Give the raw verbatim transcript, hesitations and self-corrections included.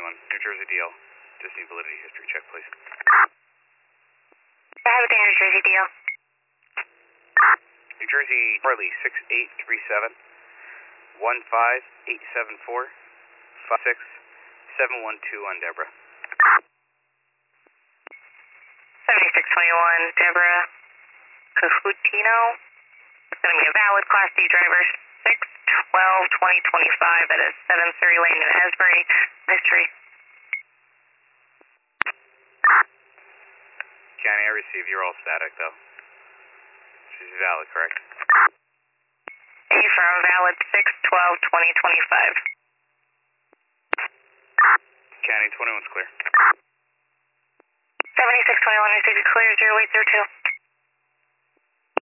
twenty-one, New Jersey D L. Just need validity history check, please. I have the New Jersey D L. New Jersey Harley six eight three seven, one five eight seven four, five six seven one two on Deborah. seventy-six twenty-one, Deborah Cahutino. It's going to be a valid Class D driver, six twelve twenty twenty-five at a seven thirty lane in Asbury. History. County, I receive. You're all static, though. She's valid, correct? Affirm, valid six twelve twenty twenty-five. County, twenty-one's clear. seventy-six twenty-one, received clear, zero eight zero two.